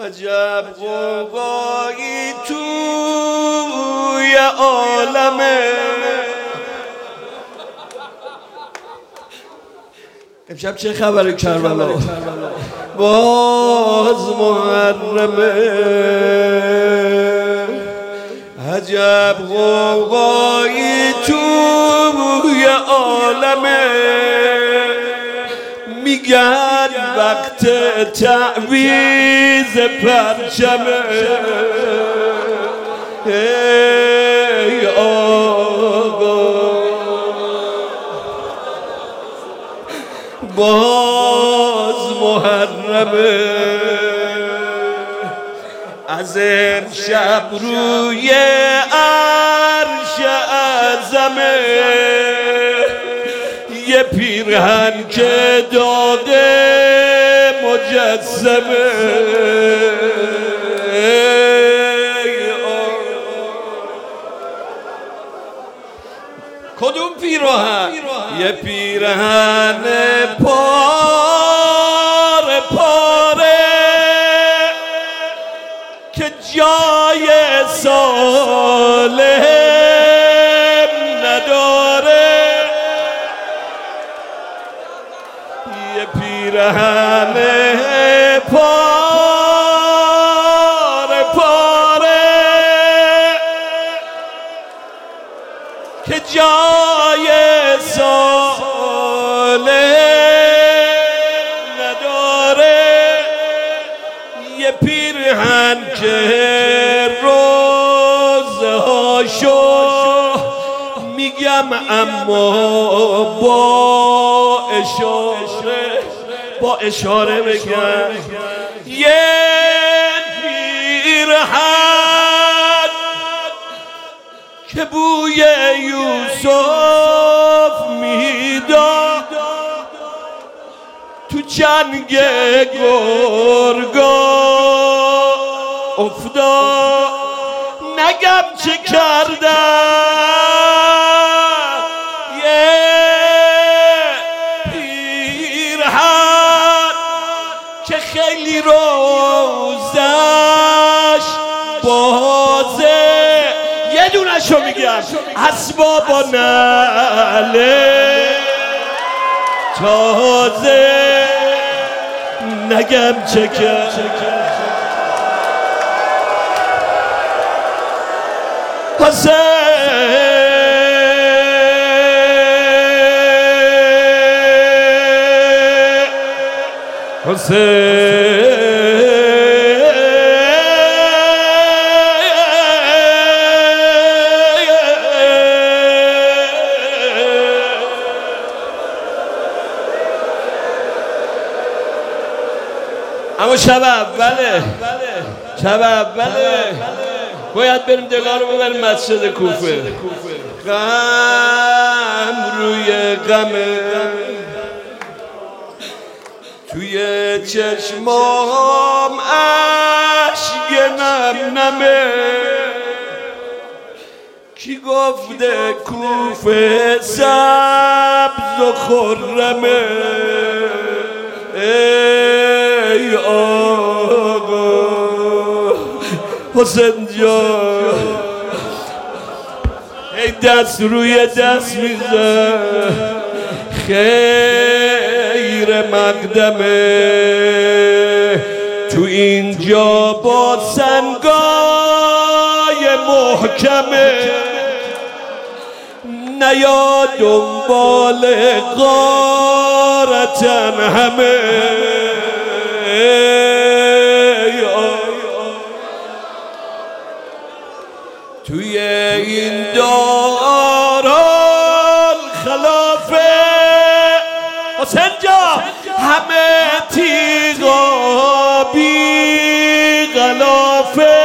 عجب غوغایی توی عالمه. امشب چه خبر کربلا؟ باز محرمه. عجب غوغایی توی عالمه. میگن وقت تعویض پرچمه. ای آقا باز محرمه. از امشب روی عرش اعظمه. یه پیرهن که داده مجسمه. کدوم پیرهن؟ یه پیرهن پاره پاره که جای سالم نداره. یه پیرهن پاره پاره که جای سالم نداره. یه پیرهن که روزهاشو میگم اما با اشاره بگم. یه پیرهن که بوی یوسف میداد تو چنگ گرگا افتاد. نگم چه کردم یه پیرهن که خیلی روزش بازه. یه دونشو میگم اسباب و نعله تازه. نگم چه کرد حسین اما شب اوله باید بریم دلار رو ببریم مسجد کوفه. غم روی غمه توی چشمام اشک نم نمه. کی گفته کوفه سبز و خرمه؟ ای آقا حسین جان ای دست روی دست میزن خیر مقدمه. تو اینجا با سنگای محکمه. نیا دنبال غارتن همه. توی این دارال خلافه حسین جا همه تیغا بی غلافه.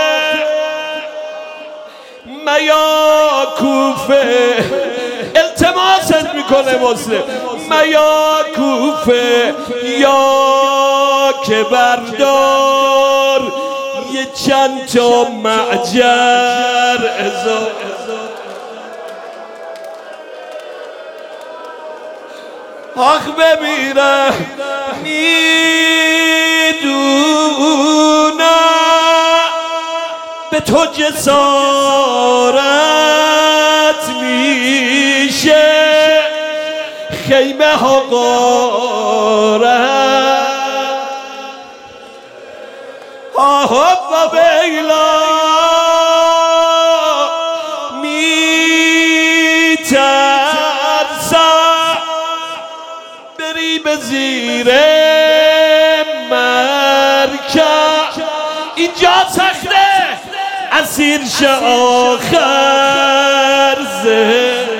میا کوفه التماست میکنه مسلم. میا کوفه یا که بردار یه چند تا معجر اضافه. آخ بمیرم میدونم تو جسارت میشه خیمه ها غارت آه و بیلا میترسم بری به زیر مرکب اینجا سخته اسیر شه آخر زه